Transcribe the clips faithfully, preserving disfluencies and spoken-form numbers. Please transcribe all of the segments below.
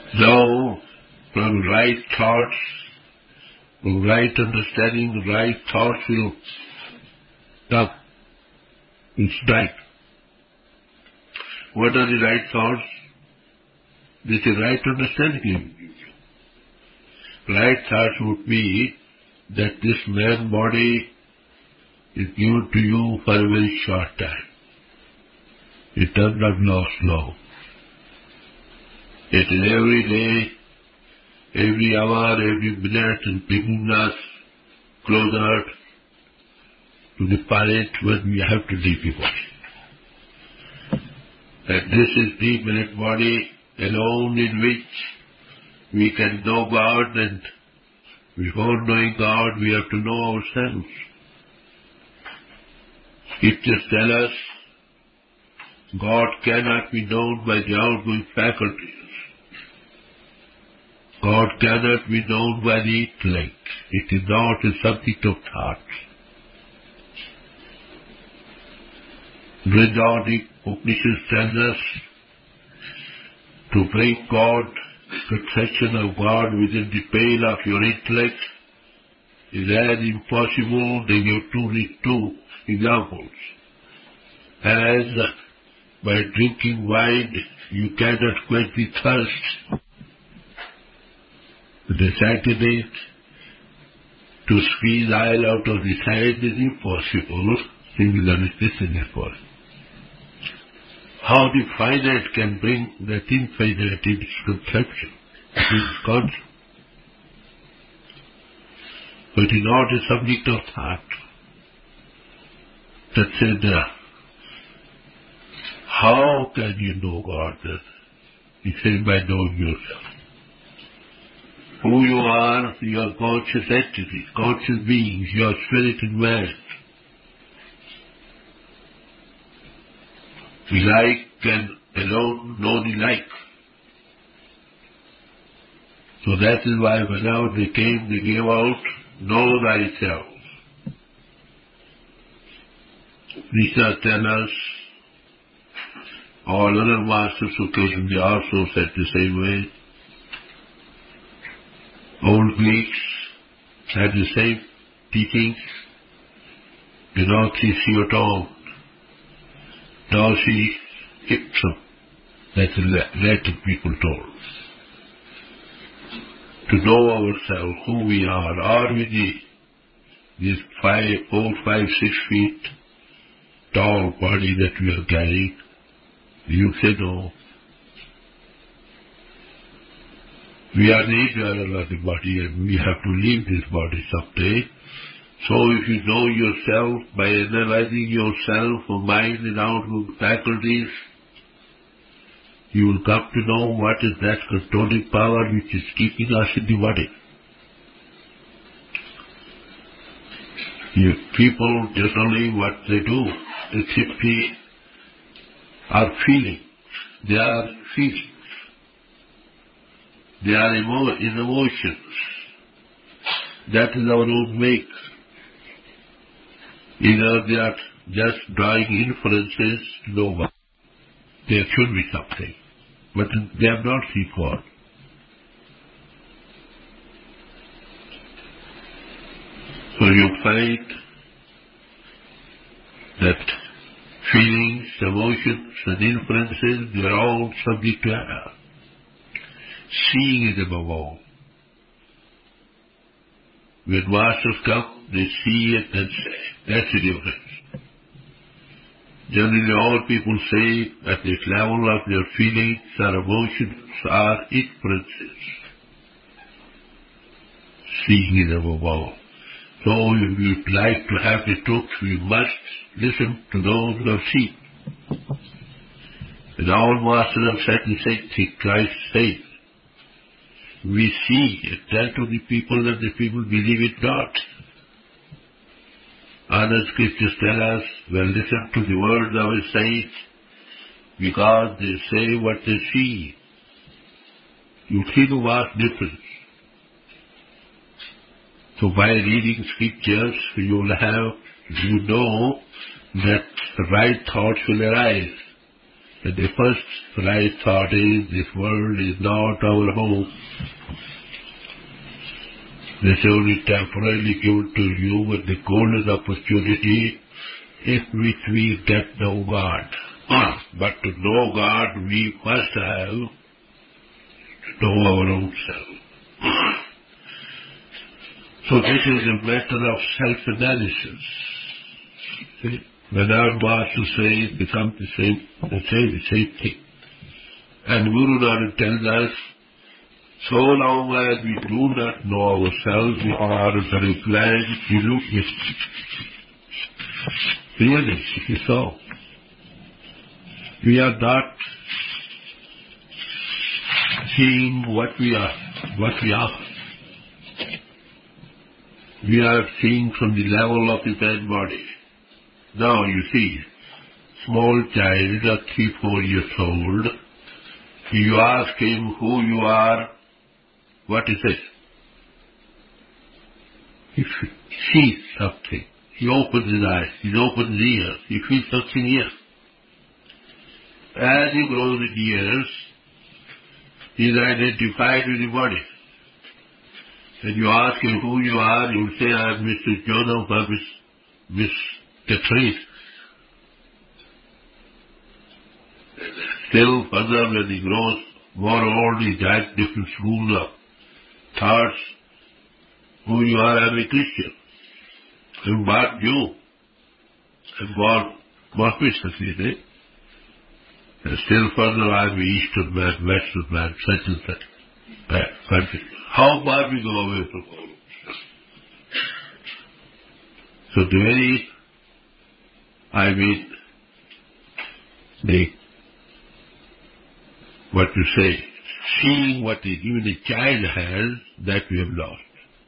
Now, from right thoughts, from right understanding, right thoughts will come. It's right. What are the right thoughts? This is right understanding. Right thoughts would be that this man body is given to you for a very short time. It does not last long. It is every day, every hour, every minute is bringing us closer to the point when we have to leave the body. And this is the minute body alone in which we can know God, and before knowing God we have to know ourselves. Scriptures tell us God cannot be known by the outgoing faculties. God cannot be known by the intellect. It is not a subject of thought. Vrindavan Upanishad tells us to bring God, conception of God within the pale of your intellect is as impossible. They give two, two examples. As by drinking wine you cannot quench the thirst. The second is to squeeze oil out of the sand is impossible. Similarly, this is impossible. How the finite can bring that infinite into conception, into concept. But it is not a subject of thought. That said, uh, how can you know God? He said, by knowing yourself. Who you are, your conscious entities, conscious beings, your spirit and mind. The like can alone know the like. So that is why whenever they came, they gave out, know thyself. These tell us, all other masters who came, they also said the same way. Old Greeks had the same teachings. Do not see at all. Now see ipsum. That's the Latin people told. To know ourselves, who we are. Are we the, this five, four, five, six feet tall body that we are carrying? You say no. We are the eternal of the body, and we have to leave this body someday. So if you know yourself by analyzing yourself for mind and outward faculties, you will come to know what is that controlling power which is keeping us in the body. You people generally what they do is simply are feeling. They are feelings. They are emo- in emotions. That is our own make. Either they are just drawing inferences to know what. There should be something. But they have not seen God. So you find that feelings, emotions and inferences, they are all subject to error. Seeing is above all. When masters come, they see it and say, that's the difference. Generally all people say at this level of their feelings or emotions are inferences. Seeing is above all. So if you'd like to have the truth, we must listen to those who have seen. And all masters have said the same thing. Christ said, we see and tell to the people that the people believe it not. Other scriptures tell us, well, listen to the words of his saints, because they say what they see. You see the vast difference. So by reading scriptures, you will have, you know that right thoughts will arise. And the first right thought is, this world is not our home. This is only temporarily given to you with the golden opportunity if which we get no God. But to know God, we must have to know our own self. So this is a matter of self-analysis. See? When our master says, become the same, they say the same thing. And Guru Nanak tells us, so long as we do not know ourselves, we are very glad we look at it. Really, it is so. We are not seeing what we are, what we are. We are seeing from the level of the man body. Now you see, small child of three, four years old, you ask him who you are, what is it? He sees something. He opens his eyes, he opens his ears, he feels something here. As he grows in years, he is identified with the body. When you ask him who you are, he will say, I am Mister Jonah or Miss, Miss Catherine. Still further, when he grows more old, he has different schools of thoughts. Who you are, I am a Christian. I am born Jew. I am born Mohammed, you say. And still further, I am an Eastern man, Western man, such and such. Country. How far we go away from all of this? So the very, I mean, the, what you say, seeing what the, even a child has, that we have lost.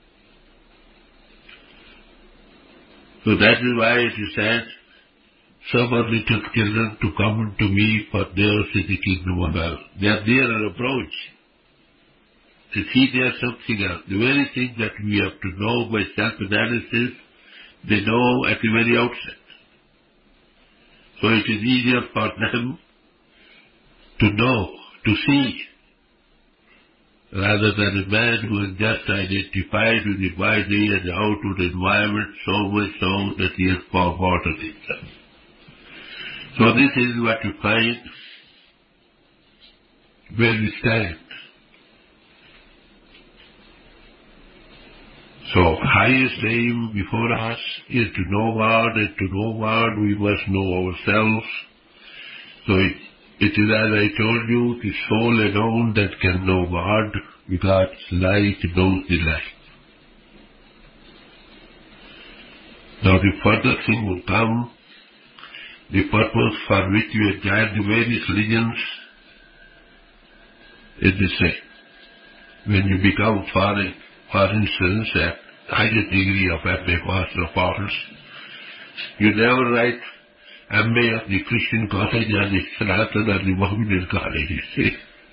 So that is why it is said, suffer little children to come unto me, for theirs is the kingdom of heaven. They are there an approach. They see there something else. The very thing that we have to know by self-analysis, they know at the very outset. So it is easier for them to know, to see, rather than a man who is just identified with the body and the outward environment so much so that he has forgotten himself. So this is what you find where we stand. So highest aim before us is to know God, and to know God we must know ourselves. So it, it is, as I told you, the soul alone that can know God, because light knows the light. Now the further thing will come, the purpose for which we have joined the various religions is the same. When you become, for, for instance, at highest degree of M A Master of Arts, you never write M A of the Christian college or the Sanatan or the Mohammedan college, you see.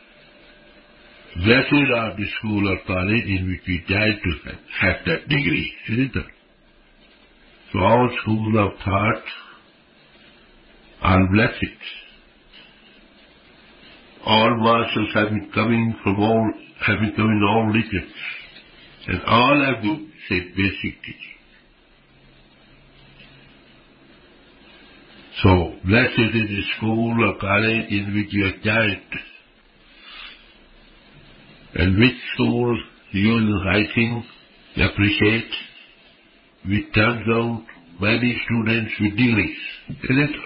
That is our the school or college in which we try to have that degree, isn't it? So all schools of thought are blessings. All masters have been coming from all, have been coming all religions, and all have been say basic teaching. So blessed is the school or college in which you are joined. And which school you will, I think, appreciate, which turns out many students with degrees, isn't it?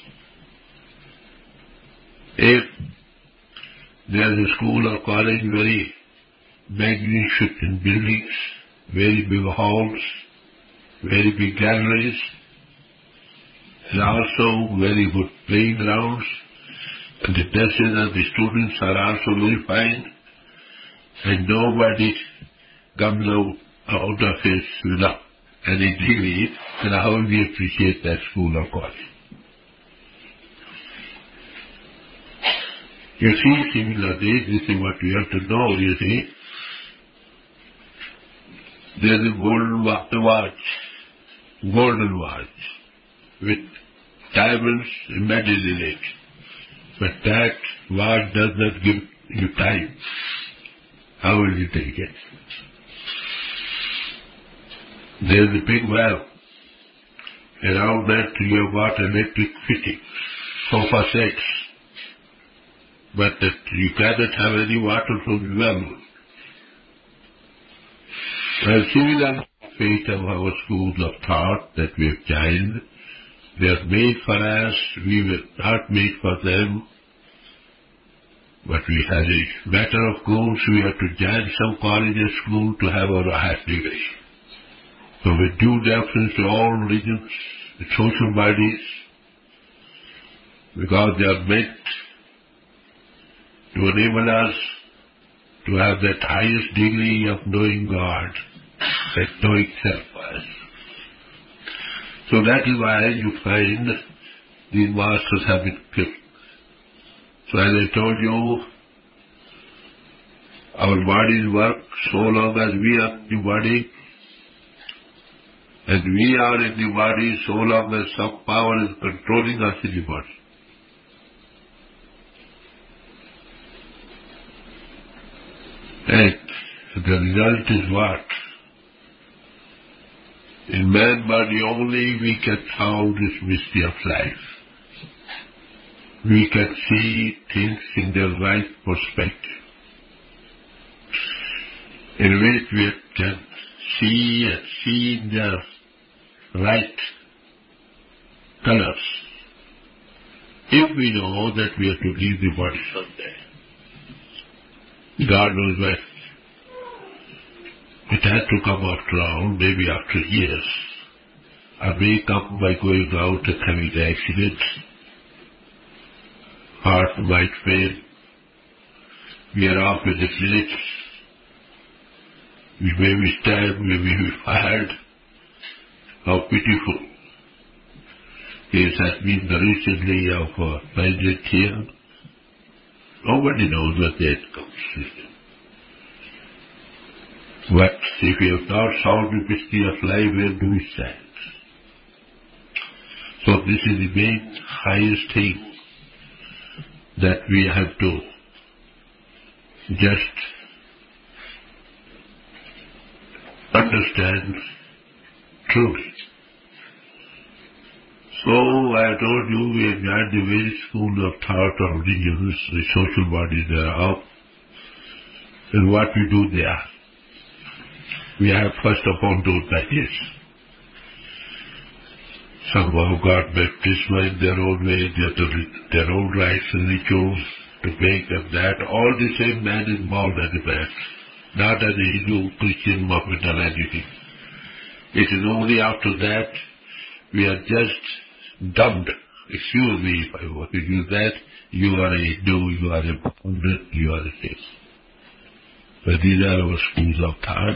If there is a school or college, very magnificent buildings, very big halls, very big galleries, and also very good playgrounds, and the dresses of the students are also very fine, and nobody comes out, out of it without any degree, then how will we appreciate that school or college? You see, similarly, this is what you have to know, you see. There is a golden watch, golden watch, with diamonds embedded in it. But that watch does not give you time. How will you take it? There is a big valve. Around that you have got electric fittings, sofa sets. But that you cannot have any water from the well. Well, similar fate of our schools of thought that we have joined, they are made for us, we were not made for them. But we had a matter of course, we have to join some college or school to have our higher degree. So with due deference to all religions, the social bodies, because they are meant to enable us to have that highest degree of knowing God, that knowing self. So that is why you find these masters have been kept. So as I told you, our bodies work so long as we are in the body, and we are in the body so long as some power is controlling us in the body. And the result is what? In man body only we can solve this mystery of life. We can see things in their right perspective, in which we can see and see in their right colors. If we know that we have to leave the body someday, God knows when. It has to come after all, maybe after years. Or may come by going out and having an accident. Heart might fail. We are off with the village. We may be stabbed, we may be fired. How pitiful. This has been the recently of a president here. Nobody knows what the outcome is. But if we have not solved the mystery of life, where do we stand? So this is the main highest thing that we have to just understand truly. So I told you we have got the various schools of thought or religions, the social bodies thereof, and what we do there. We have first of all done like this. Some have got baptism in their own way, they have to their own rites and rituals to make them that. All the same man is involved as a man, not as a Hindu, Christian, Mohammedan or anything. It is only after that we are just dubbed. Excuse me if I want to use that. You are a Hindu, you are a Buddhist, you are a this. But these are our schools of thought.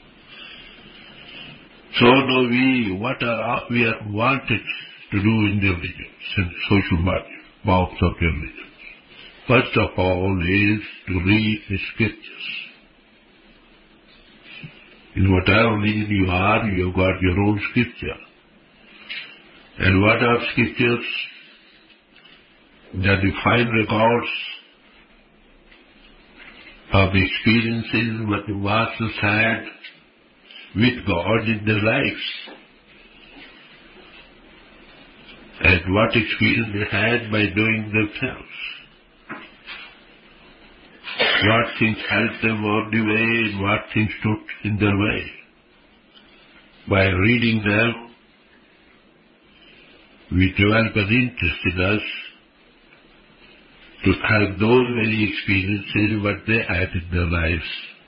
So know we what are we are wanted to do in the religions and social bounds of the religions. First of all is to read the scriptures. In whatever religion you are, you have got your own scripture. And what are scriptures? They are the fine records of the experiences what the masters had with God in their lives, and what experience they had by doing themselves, what things helped them on the way and what things stood in their way. By reading them, we develop an interest in us to have those very experiences what they had in their lives.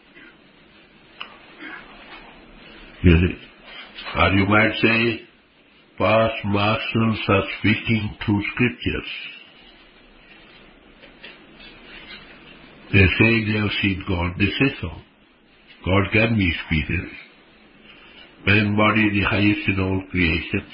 Or you might say, past masters are speaking through scriptures. They say they have seen God, they say so. God can be experienced. Man body is the highest in all creation.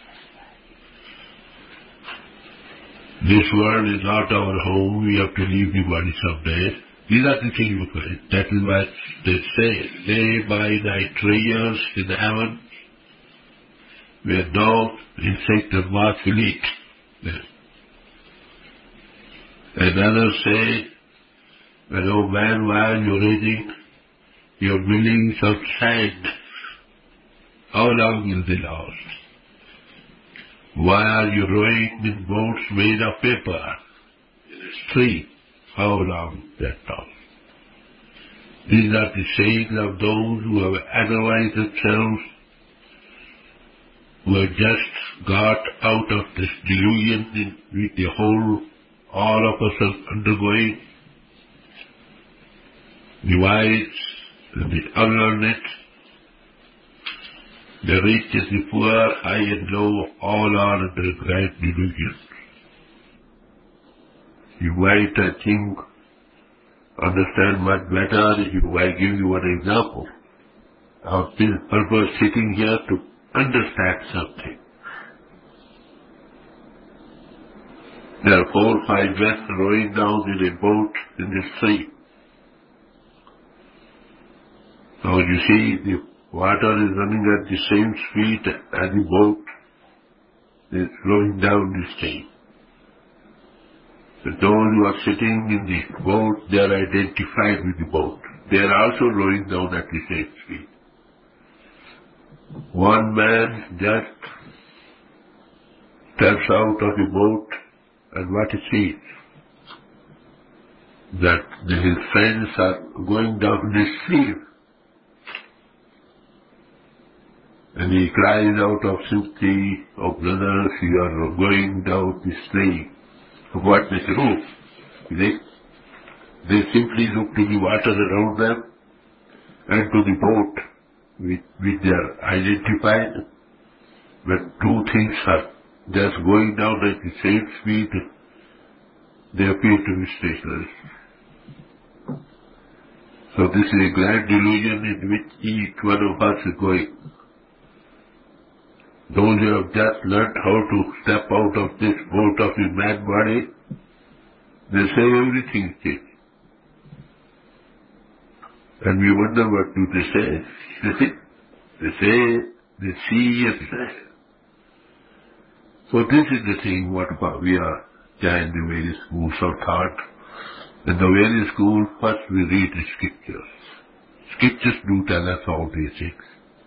This world is not our home, we have to leave the body someday. These are the things we find. That is what they say. Lay by thy treasures in heaven, where no insect or moth will eat. And others say, well, oh man, why are you raising your buildings of sand? How long will they last? Why are you rowing in boats made of paper in a stream? How long will that last? These are the sayings of those who have analyzed themselves, who have just got out of this delusion in which the whole, all of us are undergoing. The wise and the unlearned, the rich and the poor, high and low, all are under a great delusion. You might, I think, understand much better if I give you one example. Our purpose sitting here to understand something. There are four or five men rowing down in a boat in the stream. Now you see the water is running at the same speed as the boat is flowing down the stream. So those who are sitting in the boat, they are identified with the boat. They are also rowing down at the same speed. One man just steps out of the boat, and what he sees, that his friends are going down the stream. And he cries out of sympathy, "Oh brothers, you are going down the stream." So what they do? They, they simply look to the water around them and to the boat with which they are identified. But two things are just going down at the same speed, they appear to be stationary. So this is a grand delusion in which each one of us is going. Those who have just learned how to step out of this boat of the mad body, they say everything is changed. And we wonder what do they say. They say, they see and say. So this is the thing what we are in the various schools of thought. In the various schools, first we read the scriptures. Scriptures do tell us all these things.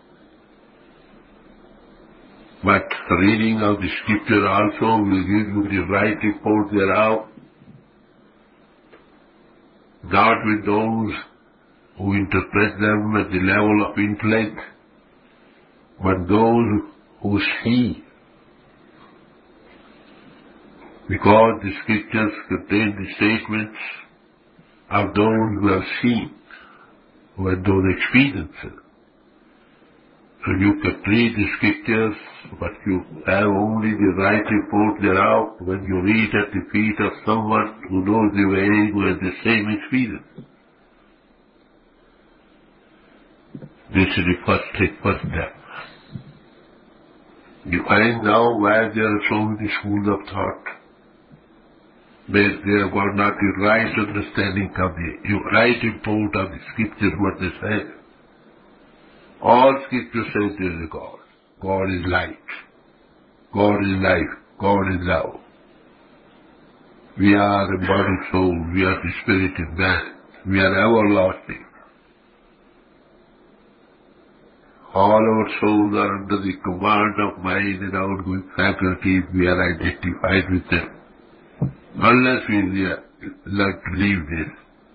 But reading of the scripture also will give you the right report thereof, not with those who interpret them at the level of intellect, but those who see. Because the scriptures contain the statements of those who have seen, who had those experiences. So you can read the scriptures, but you have only the right report thereof when you read at the feet of someone who knows the way, who has the same experience. This is the first thing, first step. You find now why there are so many schools of thought. They, they have got not the right understanding of the right report of the scriptures, what they say. All scripture says there is a God. God is light. God is life. God is love. We are a body soul. We are the spirit in man. We are everlasting. All our souls are under the command of mind and outgoing faculties. We are identified with them. Unless we learn to leave this,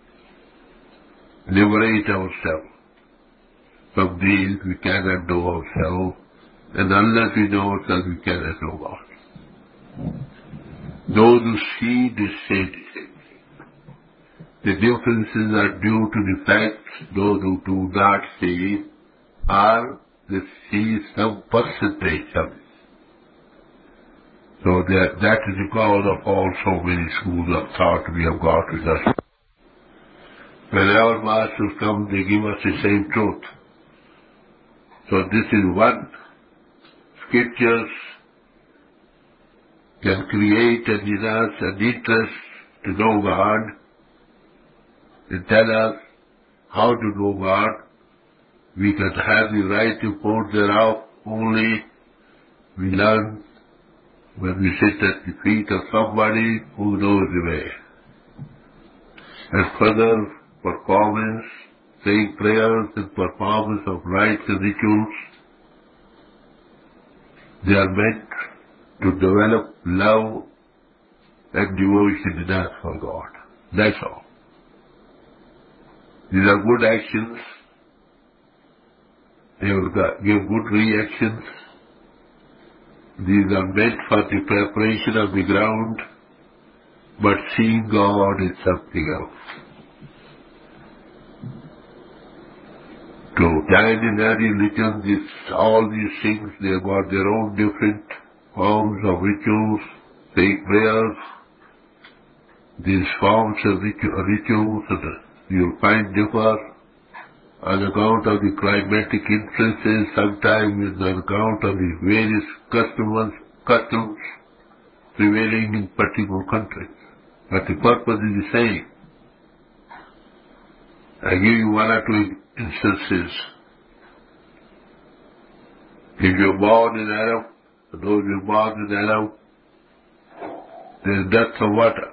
liberate ourselves. From these we cannot know ourselves, and unless we know ourselves, we cannot know God. Those who see this say the same thing. The differences are due to the fact those who do not see are they see some percentage of it. So that, that is the cause of all so many schools of thought we have got with us. When our masters come, they give us the same truth. So this is one. Scriptures can create in us an interest to know God and tell us how to know God. We can have the right report thereof only we learn when we sit at the feet of somebody who knows the way. and further performance, saying prayers and performance of rites and rituals. They are meant to develop love and devotion in us for God. That's all. These are good actions. They will give good reactions. These are meant for the preparation of the ground, but seeing God is something else. To join in any religion, this, all these things, they have got their own different forms of rituals, saying prayers. These forms of ritu- rituals you'll find differ on account of the climatic influences, sometimes on account of the various customs, customs prevailing in particular countries. But the purpose is the same. I give you one or two instances. If you're born in Arab, those who are born in Arab, there is depth of water.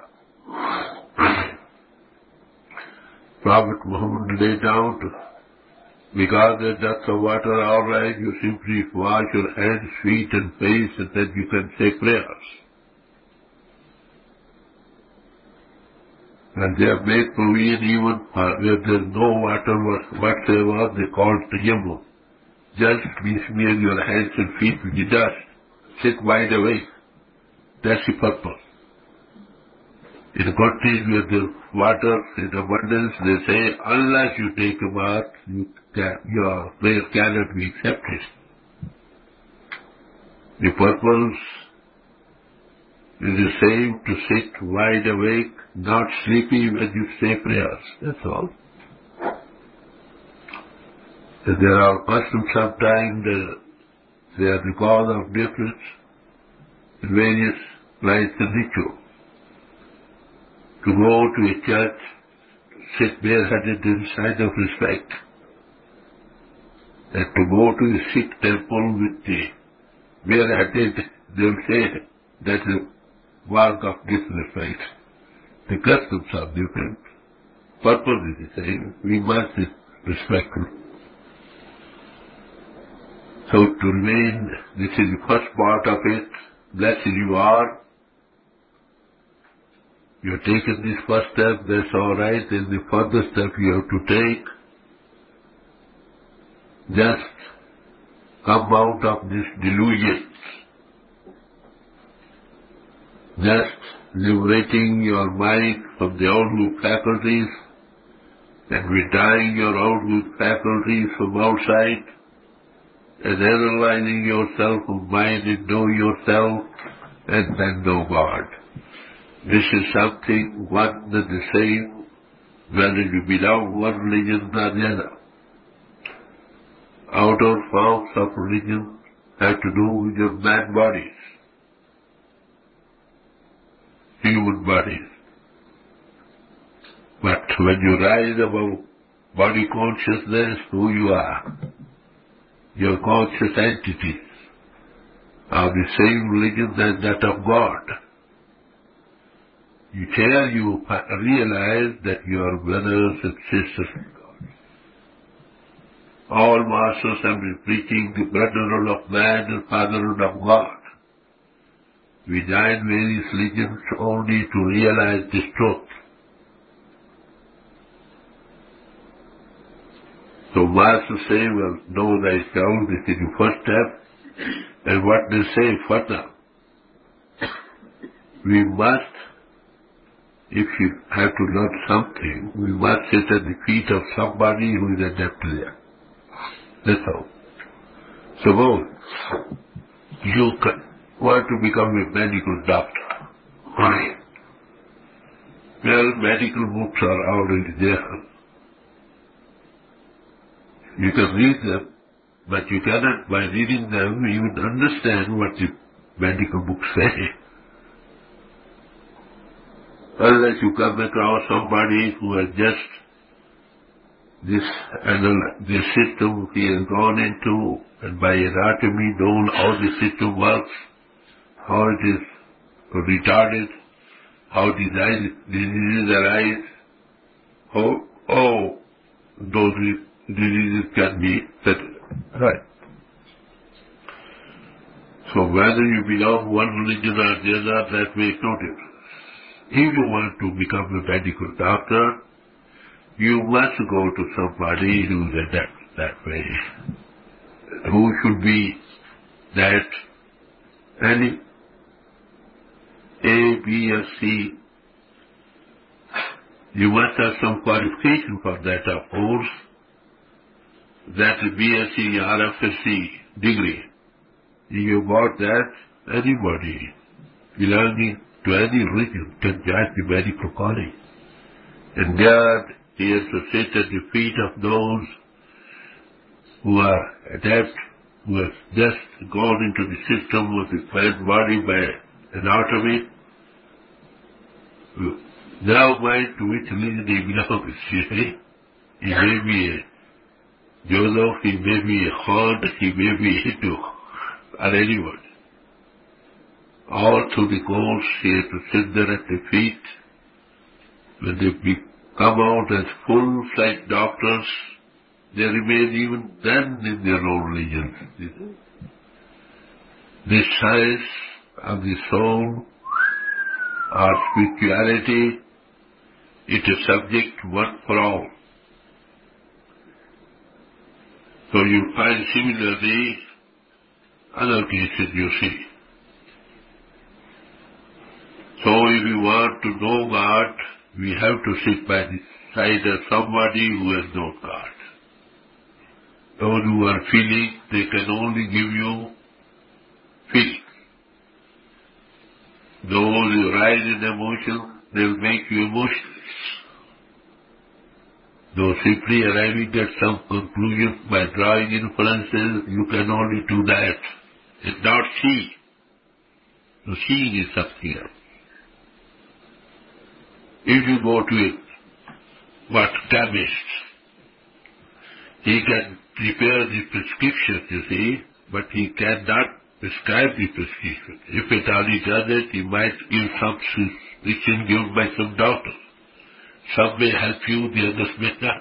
Prophet Muhammad laid down to, because there's depth of water, all right, you simply wash your hands, feet and face, and then you can say prayers. And they have made provision even for where there's no water whatsoever, they call it tayammum. Just besmear your hands and feet with the dust. Sit wide awake. That's the purpose. In countries where there's water in abundance, they say, unless you take a bath, you can, your prayer cannot be accepted. The purpose is the same, to sit wide awake, not sleepy when you say prayers. That's all. And there are customs sometimes, uh, they are the cause of difference in various rites and rituals. To go to a church, sit bareheaded is a sign of respect. And to go to a Sikh temple with the bareheaded, they will say that is a mark of disrespect. The customs are different. Purpose is the same. We must be respectful. So to remain, this is the first part of it. Blessed you are. You have taken this first step, that's all right. Then the further step you have to take. Just come out of this delusion. Just liberating your mind from the outward faculties and withdrawing your outward faculties from outside and analyzing yourself of mind and know yourself and then know God. This is something one and the same, whether you belong one religion or the other. Outer forms of religion have to do with your man bodies, human bodies. But when you rise above body consciousness, who you are, your conscious entities are the same religion as that of God. You tell you realize that you are brothers and sisters in God. All masters have been preaching the brotherhood of man and fatherhood of God. We join various religions only to realize this truth. So masters say, well, know thyself, this is the first step. And what they say further, we must, if you have to learn something, we must sit at the feet of somebody who is adept there. That's all. Suppose you want to become a medical doctor. Why? Well, medical books are already there. You can read them, but you cannot, by reading them, even understand what the medical books say. Unless you come across somebody who has just this this system he has gone into, and by anatomy known how the system works, how it is retarded, how diseases arise, how all those diseases can be settled. Right. So whether you belong one religion or the other, that makes no difference. If you want to become a medical doctor, you must go to somebody who is adept that way. Who should be that any A, B, or C. You must have some qualification for that, of course. That B S c or F S c degree. If you got that, anybody belonging to any religion can join the medical college. And God is to sit at the feet of those who are adept, who have just gone into the system of the plant body by anatomy. Now mind to which religion he belongs, you see. He may be a Joseph, he may be a Hod, he may be a Hindu, or anyone. All through the course, he has to sit there at the feet. When they be, come out as full-fledged doctors, they remain even then in their own religion. This science of the soul or spirituality, it is subject one for all. So you find similarly other cases you see. So if we want to know God, we have to sit by the side of somebody who has known God. Those who are feeling, they can only give you feeling. Those who rise in emotion, they'll make you emotionless. Though simply arriving at some conclusion by drawing inferences, you can only do that and not see. So seeing is something else. If you go to a what chemist, he can prepare the prescription, you see, but he cannot prescribe the prescription. If at all he does it, he might give some prescription given by some doctor. Some may help you, the others may not.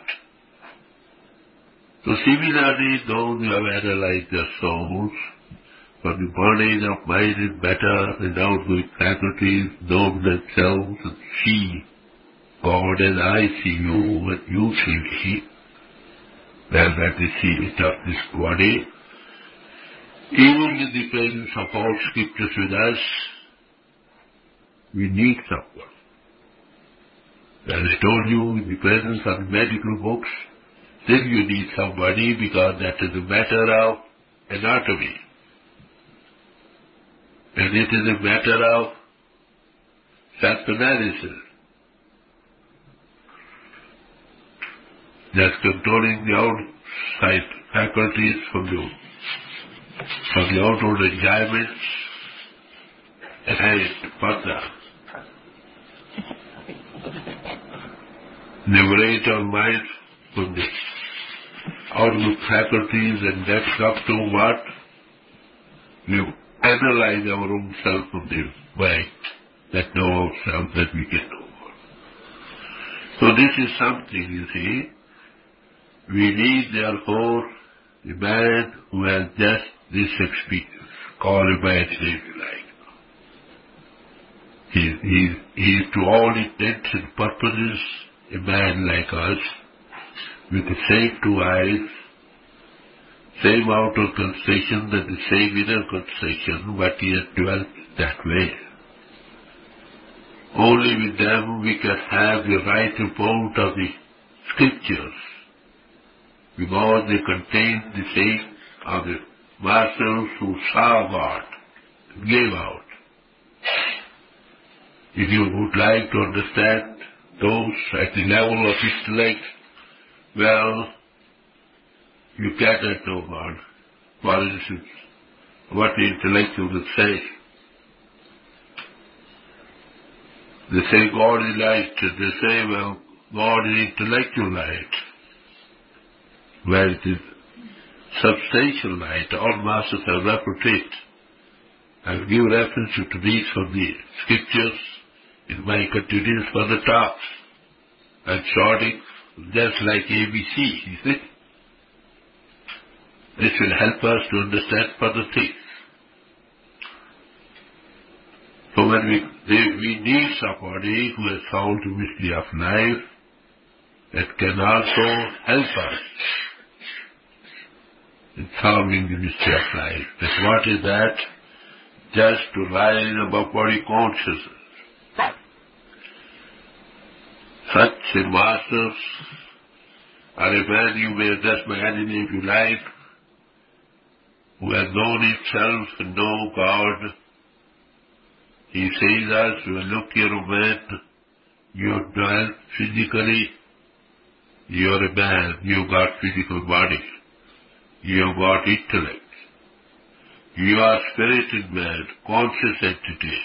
So similarly, those who have analyzed their souls, for the burning of mind and matter and outgoing faculties, know themselves and see God as I see you and you see me, well, that is the spirit of this body. Even in the presence of all scriptures with us, we need someone. As I told you, in the presence of the medical books, then you need somebody because that is a matter of anatomy. And it is a matter of self-analysis. That's controlling the outside faculties from the, from the outward enjoyments and hence further. Liberate our mind from the outward faculties and that's up to what? We analyze our own self from the mind that know ourselves that we can know. So this is something, you see. We need, therefore, the man who has just this experience, call him by its name you like. He, he, he is to all intents and purposes a man like us, with the same two eyes, same outer concentration and the same inner concentration, but he has dwelt that way. Only with them we can have the right report of the scriptures, because they contain the sayings of the masters who saw God and gave out. If you would like to understand those at the level of intellect, well, you cannot know God. For instance, what the intellectuals say. They say God is light, and they say, well, God is intellectual light. Where it is substantial light, all masters have referred to it. I'll give reference to these from the scriptures in my continuous further talks. and shorting, just like A B C, you see. This will help us to understand further things. So when we, we need somebody who has solved the mystery of life that can also help us in solving the mystery of life. But what is that? Just to rise above body consciousness. Such a master, or a man you may address by any name you like, who has known himself and know God, he says us, you look here a man, you're dwell physically, you're a man, you've got physical body, you've got intellect, you are spirited man, conscious entity,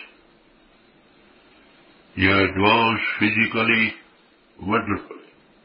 you're advanced physically, wonderfully.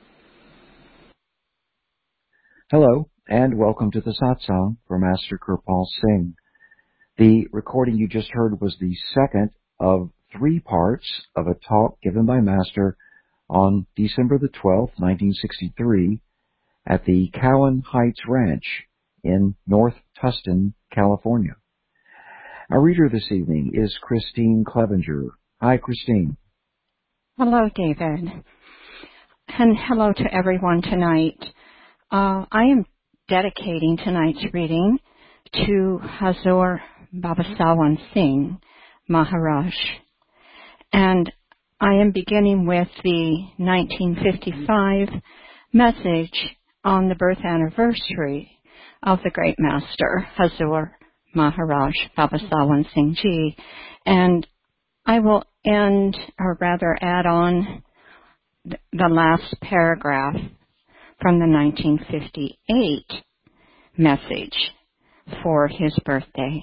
Hello, and welcome to the Satsang for Master Kirpal Singh. The recording you just heard was the second of three parts of a talk given by Master on December the twelfth, nineteen sixty-three, at the Cowan Heights Ranch in North Tustin, California. Our reader this evening is Christine Clevenger. Hi, Christine. Hello, David. And hello to everyone tonight. Uh, I am dedicating tonight's reading to Hazur Babasawan Singh Maharaj. And I am beginning with the nineteen fifty-five message on the birth anniversary of the great master, Hazur Maharaj Babasawan Singh Ji. And I will end, or rather add on, the last paragraph from the nineteen fifty-eight message for his birthday.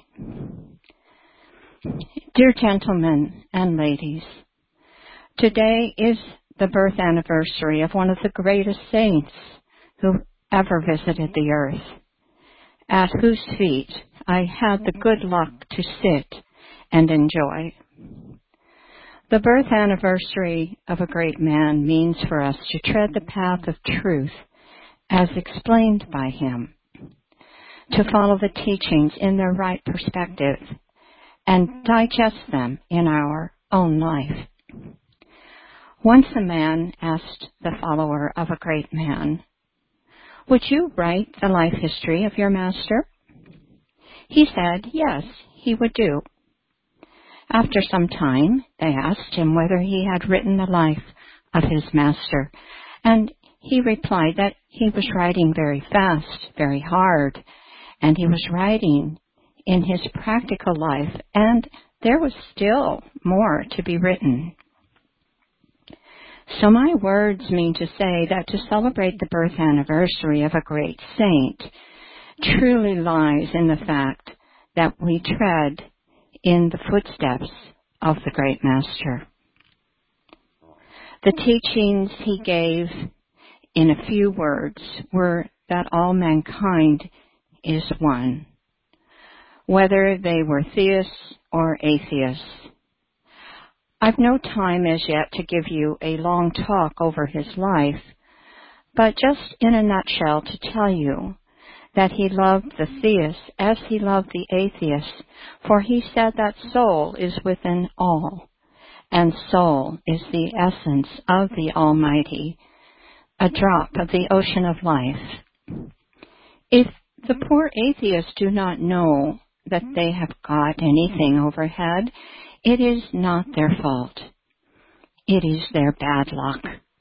Dear gentlemen and ladies, today is the birth anniversary of one of the greatest saints who ever visited the earth, at whose feet I had the good luck to sit and enjoy. The birth anniversary of a great man means for us to tread the path of truth as explained by him, to follow the teachings in their right perspective and digest them in our own life. Once a man asked the follower of a great man, "Would you write the life history of your master?" He said yes, he would do. After some time, they asked him whether he had written the life of his master, and he replied that he was writing very fast, very hard, and he was writing in his practical life, and there was still more to be written. So my words mean to say that to celebrate the birth anniversary of a great saint truly lies in the fact that we tread in the footsteps of the great master. The teachings he gave in a few words were that all mankind is one, whether they were theists or atheists. I've no time as yet to give you a long talk over his life, but just in a nutshell to tell you that he loved the theists as he loved the atheists, for he said that soul is within all, and soul is the essence of the Almighty, a drop of the ocean of life. If the poor atheists do not know that they have got anything overhead, it is not their fault. It is their bad luck.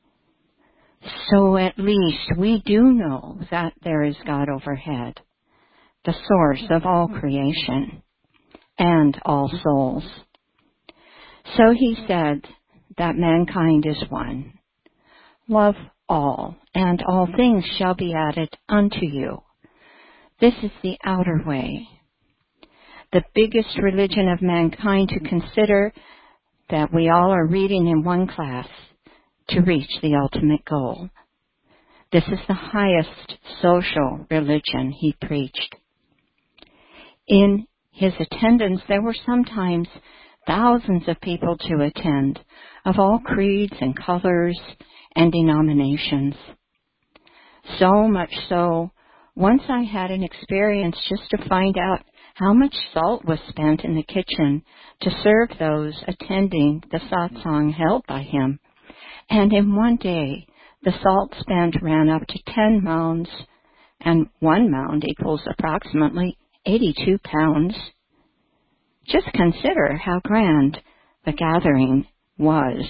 So at least we do know that there is God overhead, the source of all creation and all souls. So he said that mankind is one. Love all, and all things shall be added unto you. This is the outer way. The biggest religion of mankind to consider that we all are reading in one class to reach the ultimate goal. This is the highest social religion he preached. In his attendance, there were sometimes thousands of people to attend, of all creeds and colors and denominations. So much so, once I had an experience just to find out how much salt was spent in the kitchen to serve those attending the satsang held by him. And in one day, the salt spent ran up to ten mounds, and one mound equals approximately eighty-two pounds. Just consider how grand the gathering was.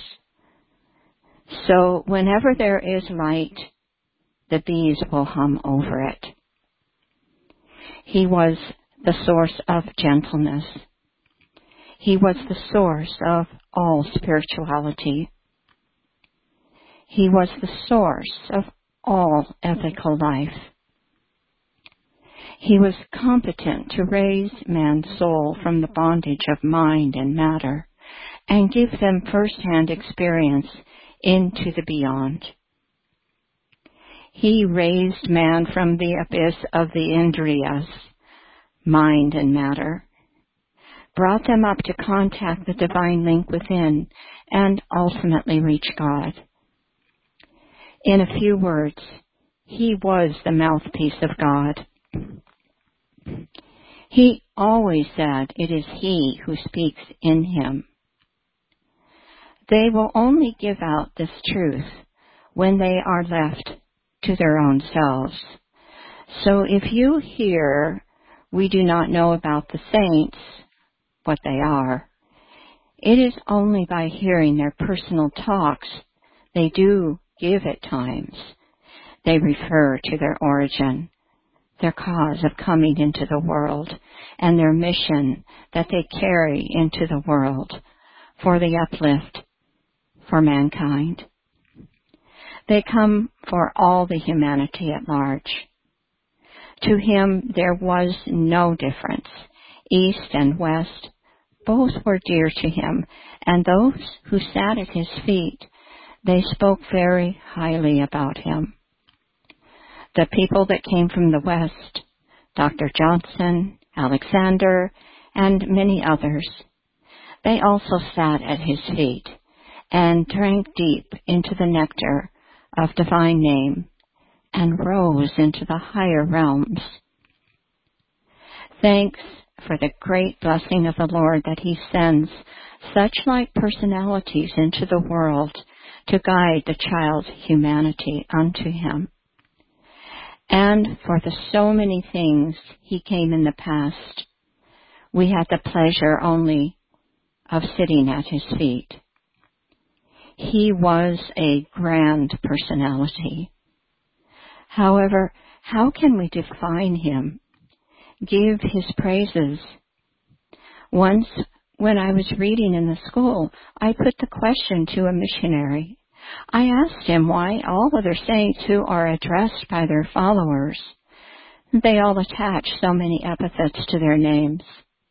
So whenever there is light, the bees will hum over it. He was the source of gentleness. He was the source of all spirituality. He was the source of all ethical life. He was competent to raise man's soul from the bondage of mind and matter and give them first-hand experience into the beyond. He raised man from the abyss of the Indriyas, mind and matter, brought them up to contact the divine link within, and ultimately reach God. In a few words, he was the mouthpiece of God. He always said it is he who speaks in him. They will only give out this truth when they are left to their own selves. So if you hear, we do not know about the saints, what they are, it is only by hearing their personal talks. They do give at times. They refer to their origin, their cause of coming into the world, and their mission that they carry into the world for the uplift for mankind. They come for all the humanity at large. To him there was no difference. East and west, both were dear to him, and those who sat at his feet, they spoke very highly about him. The people that came from the west, Doctor Johnson, Alexander, and many others, they also sat at his feet and drank deep into the nectar of divine name and rose into the higher realms. Thanks for the great blessing of the Lord that he sends such like personalities into the world to guide the child's humanity unto him. And for the so many things he came in the past, we had the pleasure only of sitting at his feet. He was a grand personality. However, how can we define him? Give his praises. Once, when I was reading in the school, I put the question to a missionary. I asked him why all other saints who are addressed by their followers, they all attach so many epithets to their names.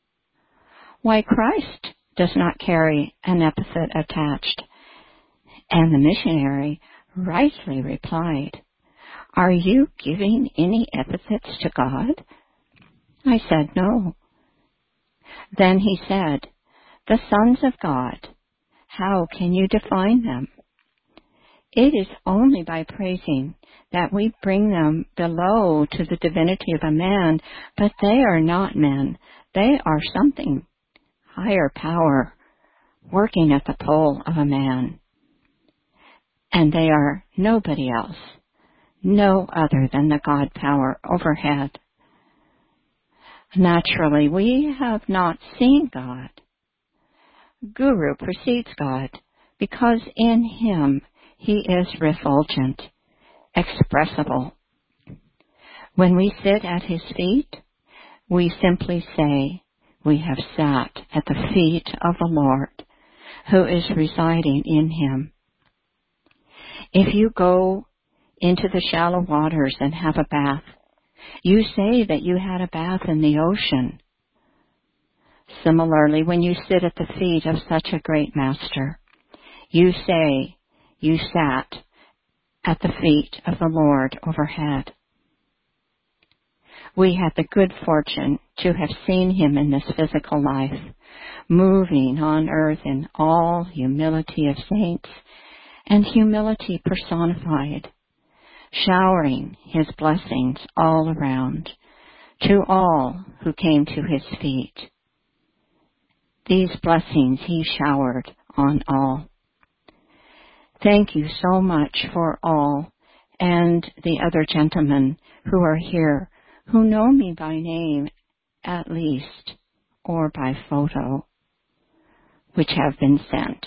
Why Christ does not carry an epithet attached. And the missionary rightly replied, "Are you giving any epithets to God?" I said, "No." Then he said, "The sons of God, how can you define them? It is only by praising that we bring them below to the divinity of a man, but they are not men. They are something, higher power, working at the pole of a man. And they are nobody else, no other than the God power overhead. Naturally, we have not seen God. Guru precedes God because in him he is refulgent, expressible. When we sit at his feet, we simply say, we have sat at the feet of the Lord, who is residing in him. If you go into the shallow waters and have a bath, you say that you had a bath in the ocean. Similarly, when you sit at the feet of such a great master, you say you sat at the feet of the Lord overhead. We had the good fortune to have seen him in this physical life, moving on earth in all humility of saints, and humility personified, showering his blessings all around to all who came to his feet. These blessings he showered on all. Thank you so much for all and the other gentlemen who are here, who know me by name at least, or by photo, which have been sent.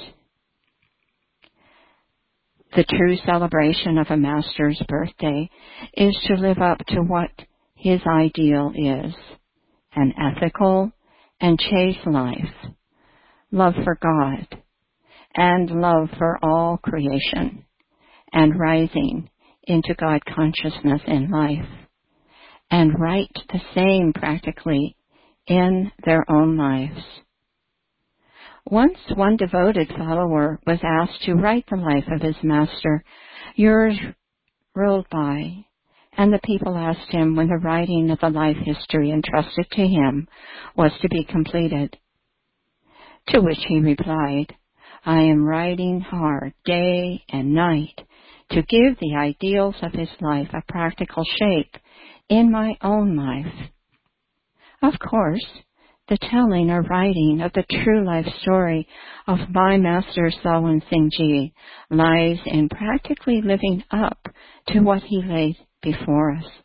The true celebration of a master's birthday is to live up to what his ideal is, an ethical and chaste life, love for God, and love for all creation, and rising into God consciousness in life, and write the same practically in their own lives. Once one devoted follower was asked to write the life of his master. Years rolled by, and the people asked him when the writing of the life history entrusted to him was to be completed. To which he replied, I am writing hard day and night to give the ideals of his life a practical shape in my own life. Of course, the telling or writing of the true life story of my Master Salwan Singh Ji lies in practically living up to what he laid before us.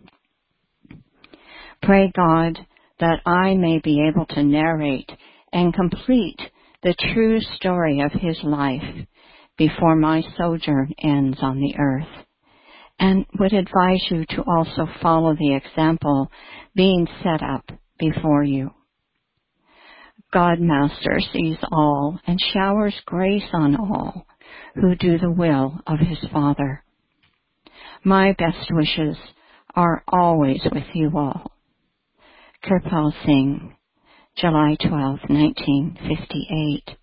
Pray God that I may be able to narrate and complete the true story of his life before my sojourn ends on the earth, and would advise you to also follow the example being set up before you. God Master sees all and showers grace on all who do the will of his Father. My best wishes are always with you all. Kirpal Singh, July twelfth, nineteen fifty-eight.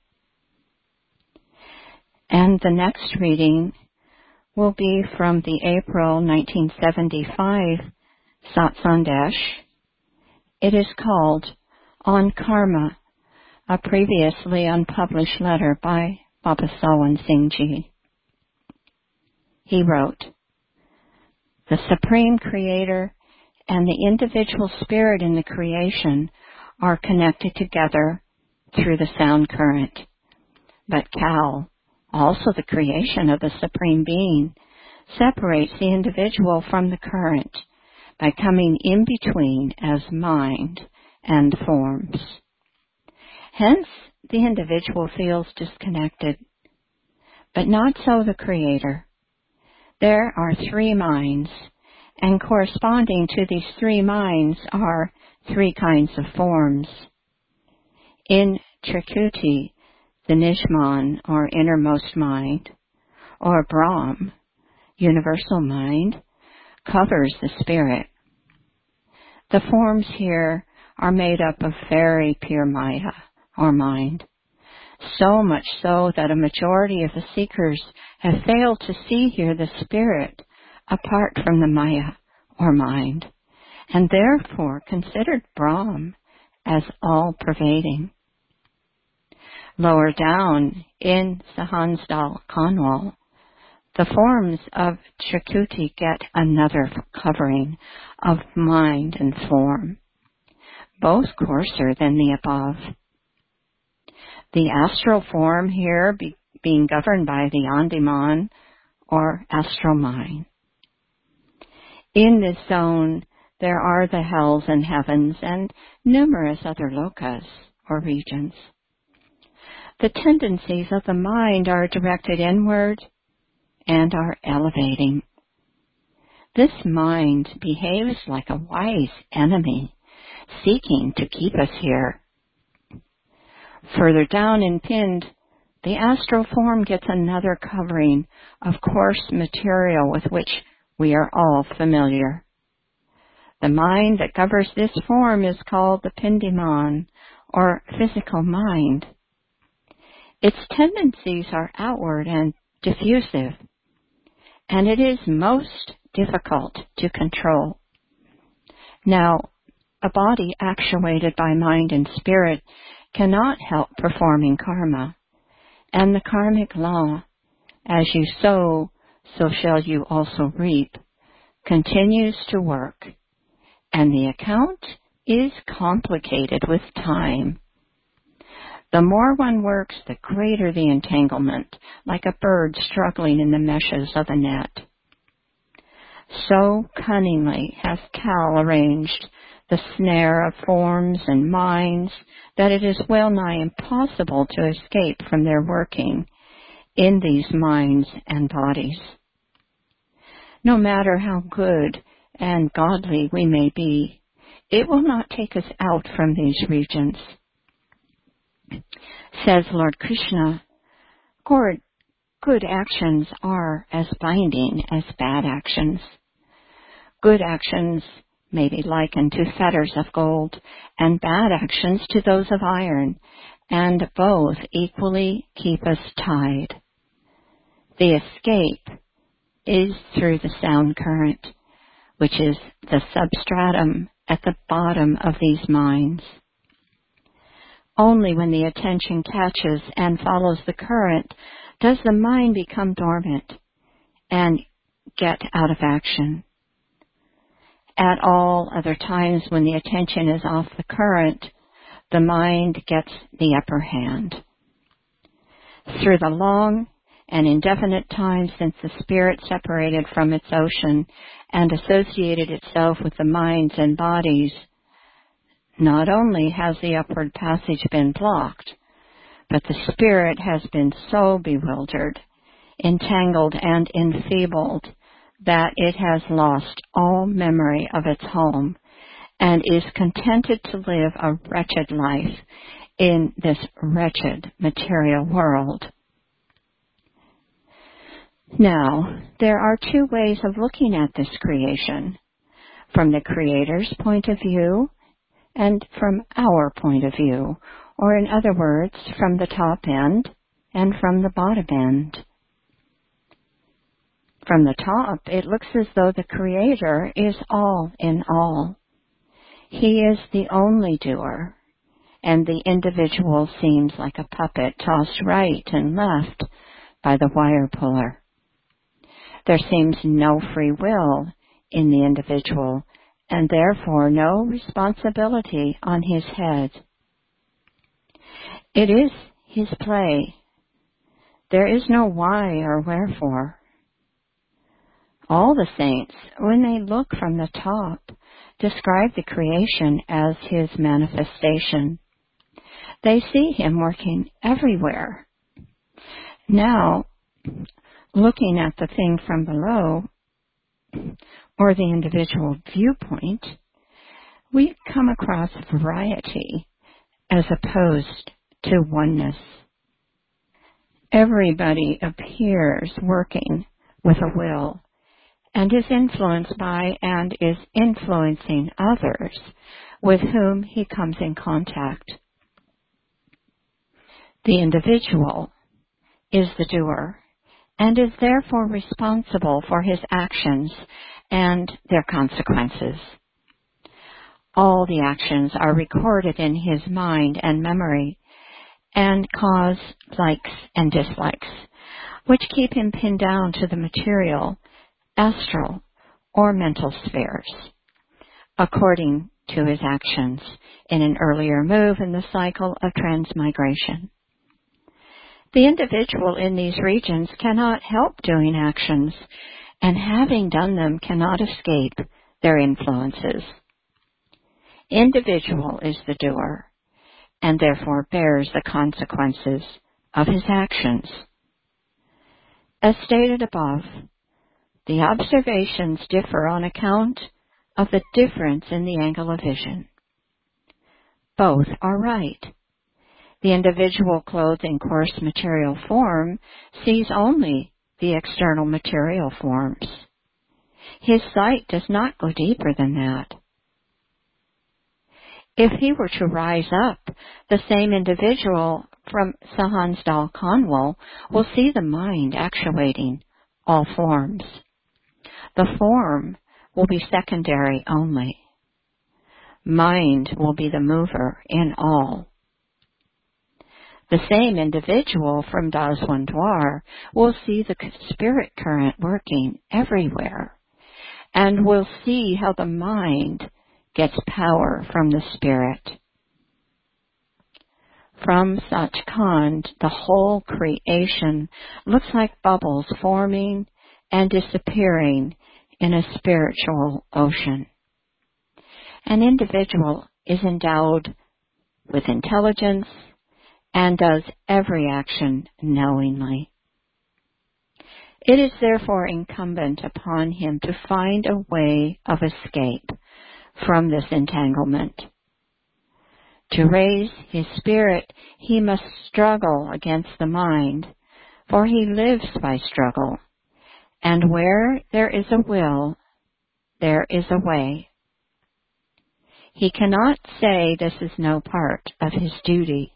And the next reading will be from the April nineteen seventy-five Satsandesh. It is called On Karma, a previously unpublished letter by Baba Salwan Singh Ji. He wrote, The Supreme Creator and the individual spirit in the creation are connected together through the sound current. But Kal, also the creation of the Supreme Being, separates the individual from the current by coming in between as mind and forms. Hence, the individual feels disconnected, but not so the Creator. There are three minds, and corresponding to these three minds are three kinds of forms. In Trikuti, the Nishman, or innermost mind, or Brahm, universal mind, covers the spirit. The forms here are made up of very pure Maya, or mind, so much so that a majority of the seekers have failed to see here the spirit apart from the Maya, or mind, and therefore considered Brahm as all-pervading. Lower down in Sahansdal Kanwal, the forms of Trikuti get another covering of mind and form, both coarser than the above. The astral form here be, being governed by the Andiman, or astral mind. In this zone, there are the hells and heavens and numerous other lokas, or regions. The tendencies of the mind are directed inward and are elevating. This mind behaves like a wise enemy, seeking to keep us here. Further down in Pind, the astral form gets another covering of coarse material with which we are all familiar. The mind that covers this form is called the Pindiman, or physical mind. Its tendencies are outward and diffusive, and it is most difficult to control. Now, a body actuated by mind and spirit cannot help performing karma, and the karmic law as you sow, so shall you also reap, continues to work, and the account is complicated with time. The more one works, the greater the entanglement, like a bird struggling in the meshes of a net. So cunningly has Cal arranged the snare of forms and minds that it is well nigh impossible to escape from their working in these minds and bodies. No matter how good and godly we may be, it will not take us out from these regions. Says Lord Krishna, good, good actions are as binding as bad actions. Good actions may be likened to fetters of gold, and bad actions to those of iron, and both equally keep us tied. The escape is through the sound current, which is the substratum at the bottom of these minds. Only when the attention catches and follows the current does the mind become dormant and get out of action. At all other times when the attention is off the current, the mind gets the upper hand. Through the long and indefinite time since the spirit separated from its ocean and associated itself with the minds and bodies, not only has the upward passage been blocked, but the spirit has been so bewildered, entangled, and enfeebled that it has lost all memory of its home and is contented to live a wretched life in this wretched material world. Now, there are two ways of looking at this creation, from the Creator's point of view and from our point of view, or in other words, from the top end and from the bottom end. From the top, it looks as though the Creator is all in all. He is the only doer, and the individual seems like a puppet tossed right and left by the wire puller. There seems no free will in the individual, and therefore no responsibility on his head. It is his play. There is no why or wherefore. All the saints, when they look from the top, describe the creation as his manifestation. They see him working everywhere. Now, looking at the thing from below, or the individual viewpoint, we come across variety as opposed to oneness. Everybody appears working with a will and is influenced by and is influencing others with whom he comes in contact. The individual is the doer and is therefore responsible for his actions and their consequences. All the actions are recorded in his mind and memory and cause likes and dislikes, which keep him pinned down to the material, astral, or mental spheres, according to his actions in an earlier move in the cycle of transmigration. The individual in these regions cannot help doing actions, and having done them cannot escape their influences. Individual is the doer, and therefore bears the consequences of his actions. As stated above, the observations differ on account of the difference in the angle of vision. Both are right. The individual clothed in coarse material form sees only the external material forms. His sight does not go deeper than that. If he were to rise up, the same individual from Sahansdal Kanwal will see the mind actuating all forms. The form will be secondary only. Mind will be the mover in all. The same individual from Daswandwar will see the spirit current working everywhere, and will see how the mind gets power from the spirit. From Sachkhand, the whole creation looks like bubbles forming and disappearing in a spiritual ocean. An individual is endowed with intelligence and does every action knowingly. It is therefore incumbent upon him to find a way of escape from this entanglement. To raise his spirit, he must struggle against the mind, for he lives by struggle. And where there is a will, there is a way. He cannot say this is no part of his duty.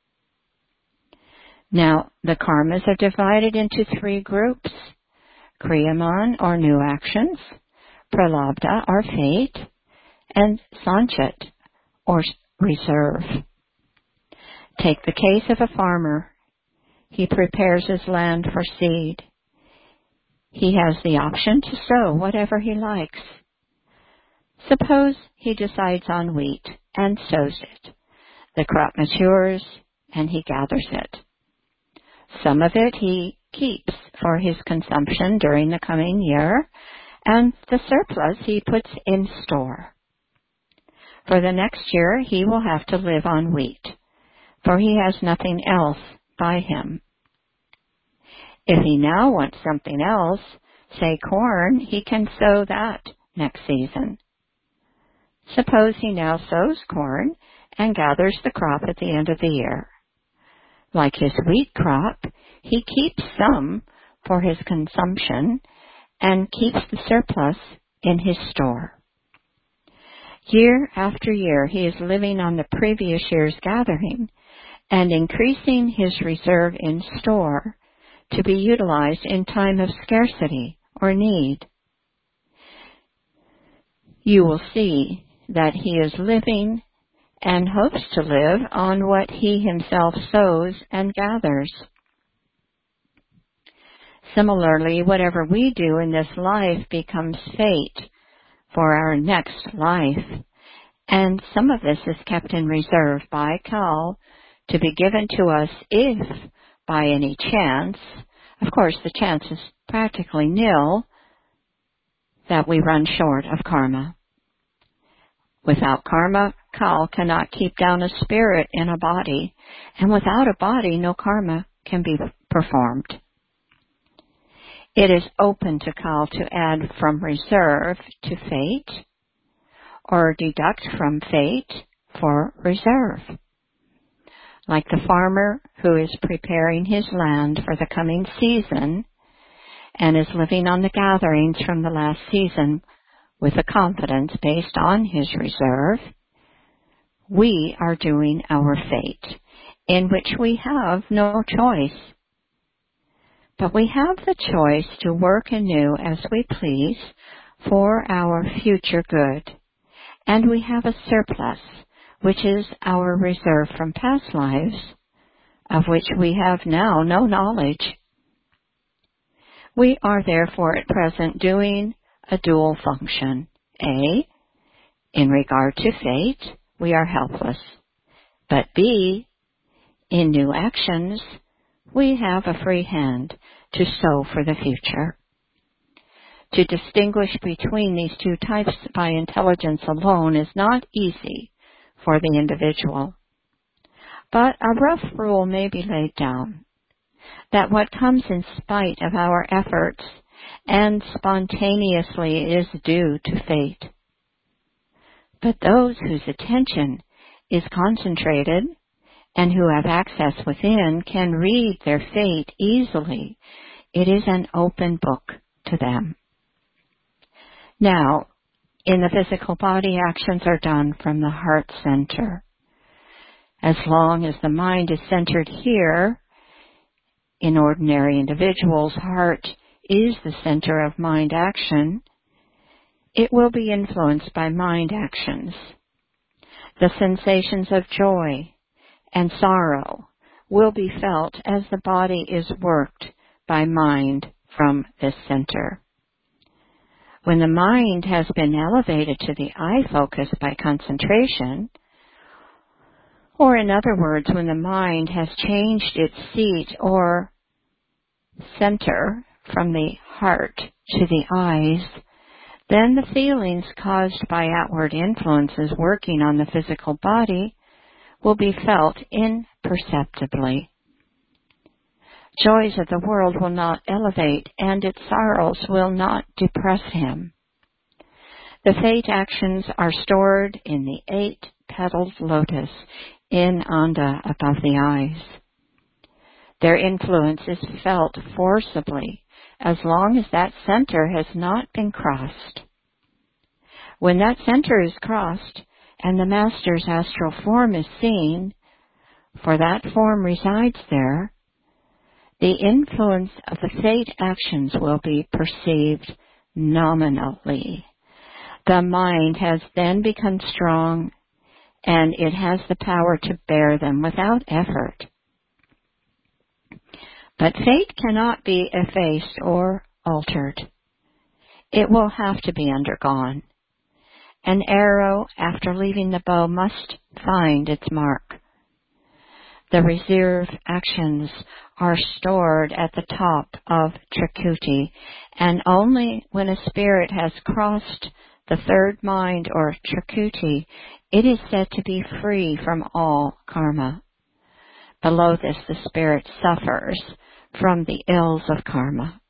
Now, the karmas are divided into three groups: Kriyaman, or new actions, Pralabdha, or fate, and Sanchit, or reserve. Take the case of a farmer. He prepares his land for seed. He has the option to sow whatever he likes. Suppose he decides on wheat and sows it. The crop matures and he gathers it. Some of it he keeps for his consumption during the coming year, and the surplus he puts in store. For the next year he will have to live on wheat, for he has nothing else by him. If he now wants something else, say corn, he can sow that next season. Suppose he now sows corn and gathers the crop at the end of the year. Like his wheat crop, he keeps some for his consumption and keeps the surplus in his store. Year after year, he is living on the previous year's gathering and increasing his reserve in store to be utilized in time of scarcity or need. You will see that he is living and hopes to live on what he himself sows and gathers. Similarly, whatever we do in this life becomes fate for our next life, and some of this is kept in reserve by Kal to be given to us if, by any chance, of course the chance is practically nil, that we run short of karma. Without karma, Kal cannot keep down a spirit in a body, and without a body, no karma can be performed. It is open to Kal to add from reserve to fate, or deduct from fate for reserve. Like the farmer who is preparing his land for the coming season and is living on the gatherings from the last season with a confidence based on his reserve, we are doing our fate, in which we have no choice. But we have the choice to work anew as we please for our future good, and we have a surplus, which is our reserve from past lives, of which we have now no knowledge. We are therefore at present doing a dual function. A, in regard to fate, we are helpless. But B, in new actions, we have a free hand to sow for the future. To distinguish between these two types by intelligence alone is not easy for the individual. But a rough rule may be laid down, that what comes in spite of our efforts and spontaneously is due to fate. But those whose attention is concentrated and who have access within can read their fate easily. It is an open book to them. Now, in the physical body, actions are done from the heart center. As long as the mind is centered here, in ordinary individuals, heart is the center of mind action. It will be influenced by mind actions. The sensations of joy and sorrow will be felt as the body is worked by mind from this center. When the mind has been elevated to the eye focus by concentration, or in other words, when the mind has changed its seat or center from the heart to the eyes, then the feelings caused by outward influences working on the physical body will be felt imperceptibly. Joys of the world will not elevate, and its sorrows will not depress him. The fate actions are stored in the eight-petaled lotus in Anda above the eyes. Their influence is felt forcibly as long as that center has not been crossed. When that center is crossed and the Master's astral form is seen, for that form resides there, the influence of the fate actions will be perceived nominally. The mind has then become strong, and it has the power to bear them without effort. But fate cannot be effaced or altered. It will have to be undergone. An arrow, after leaving the bow, must find its mark. The reserve actions are stored at the top of Trikuti, and only when a spirit has crossed the third mind or Trikuti, it is said to be free from all karma. Below this, the spirit suffers from the ills of karma.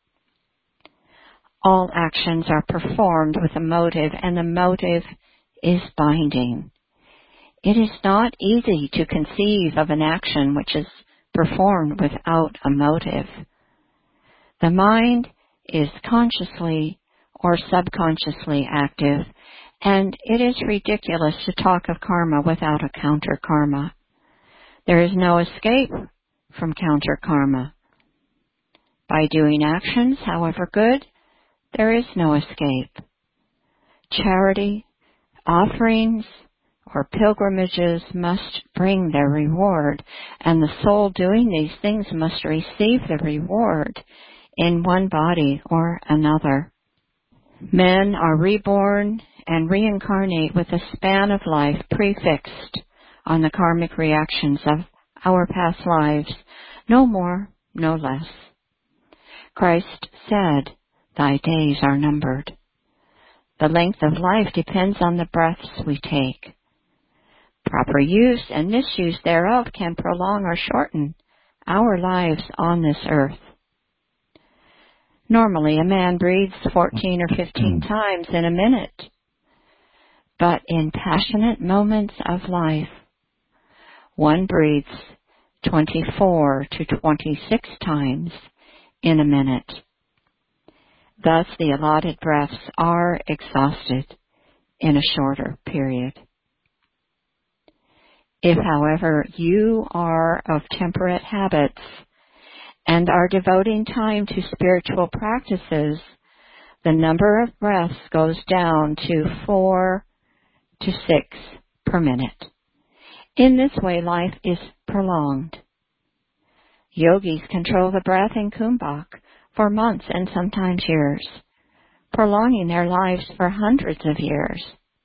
All actions are performed with a motive, and the motive is binding. It is not easy to conceive of an action which is performed without a motive. The mind is consciously or subconsciously active, and it is ridiculous to talk of karma without a counter karma. There is no escape from counter karma. By doing actions, however good, there is no escape. Charity, offerings, or pilgrimages must bring their reward, and the soul doing these things must receive the reward in one body or another. Men are reborn and reincarnate with a span of life prefixed on the karmic reactions of our past lives, no more, no less. Christ said, "Thy days are numbered." The length of life depends on the breaths we take. Proper use and misuse thereof can prolong or shorten our lives on this earth. Normally, a man breathes fourteen or fifteen times in a minute, but in passionate moments of life, one breathes twenty-four to twenty-six times in a minute. Thus, the allotted breaths are exhausted in a shorter period. If, however, you are of temperate habits and are devoting time to spiritual practices, the number of breaths goes down to four to six per minute. In this way, life is prolonged. Yogis control the breath in Kumbhak for months and sometimes years, prolonging their lives for hundreds of years.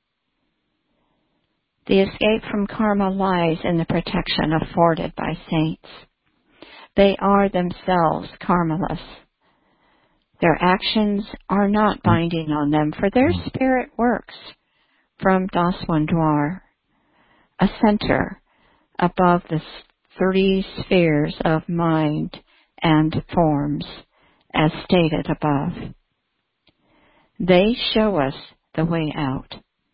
The escape from karma lies in the protection afforded by saints. They are themselves karmaless. Their actions are not binding on them, for their spirit works from Daswandwar, a center above the three spheres of mind and forms, as stated above. They show us the way out.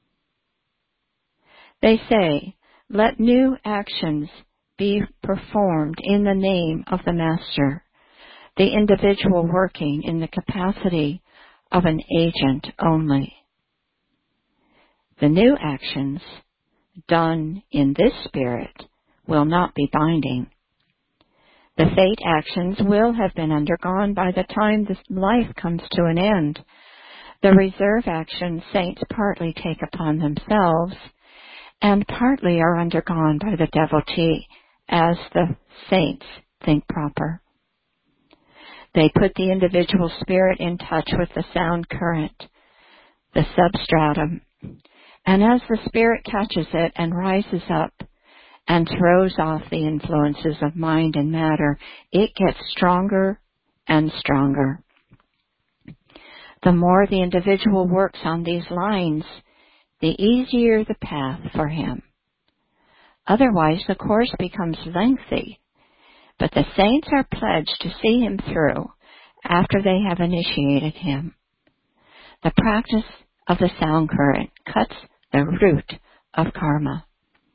They say, "Let new actions be performed in the name of the Master," the individual working in the capacity of an agent only. The new actions, done in this spirit, will not be binding. The fate actions will have been undergone by the time this life comes to an end. The reserve actions saints partly take upon themselves, and partly are undergone by the devotee as the saints think proper. They put the individual spirit in touch with the sound current, the substratum, and as the spirit catches it and rises up and throws off the influences of mind and matter, it gets stronger and stronger. The more the individual works on these lines, the easier the path for him. Otherwise, the course becomes lengthy, but the saints are pledged to see him through after they have initiated him. The practice of the sound current cuts the root of karma.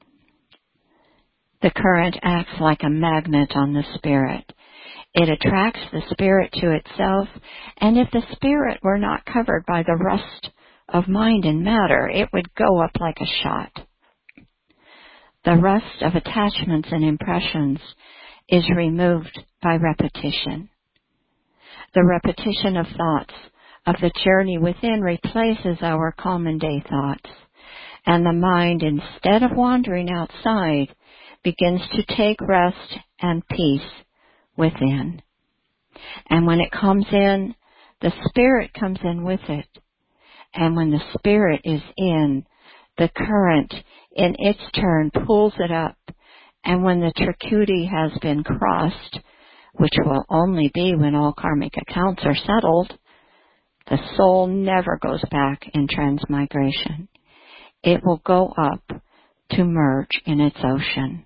The current acts like a magnet on the spirit. It attracts the spirit to itself, and if the spirit were not covered by the rust of mind and matter, it would go up like a shot. The rust of attachments and impressions is removed by repetition. The repetition of thoughts of the journey within replaces our common day thoughts, and the mind, instead of wandering outside, begins to take rest and peace within. And when it comes in, the spirit comes in with it. And when the spirit is in, the current in its turn pulls it up. And when the tricuti has been crossed, which will only be when all karmic accounts are settled, the soul never goes back in transmigration. It will go up to merge in its ocean.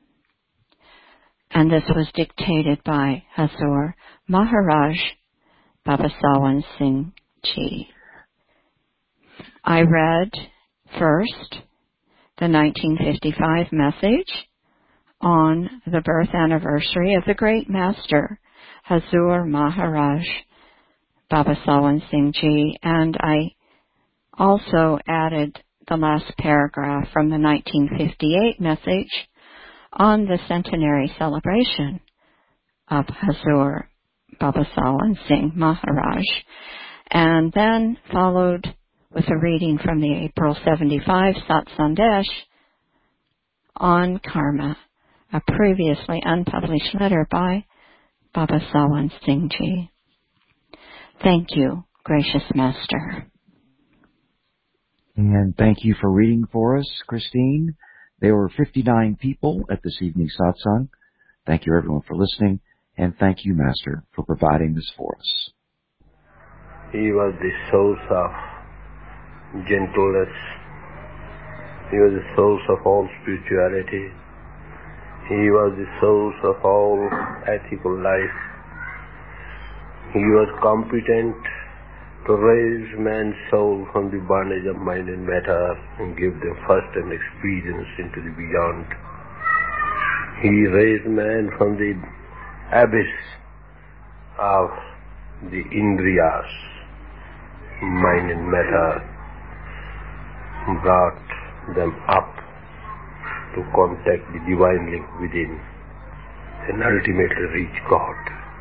And this was dictated by Hazur Maharaj Babasawan Singh Ji. I read first the nineteen fifty-five message on the birth anniversary of the great master Hazur Maharaj Babasawan Singh Ji, and I also added the last paragraph from the nineteen fifty-eight message on the centenary celebration of Hazur Babasawan Singh Maharaj, and then followed with a reading from the April seventy-five Sat Sandesh on karma, a previously unpublished letter by Babasawan Singh Ji. Thank you, gracious Master. And thank you for reading for us, Christine. There were fifty-nine people at this evening's satsang. Thank you, everyone, for listening, and thank you, Master, for providing this for us. He was the source of gentleness. He was the source of all spirituality. He was the source of all ethical life. He was competent to raise man's soul from the bondage of mind and matter and give them first-hand experience into the beyond. He raised man from the abyss of the indriyas, mind and matter, brought them up to contact the divine link within and ultimately reach God.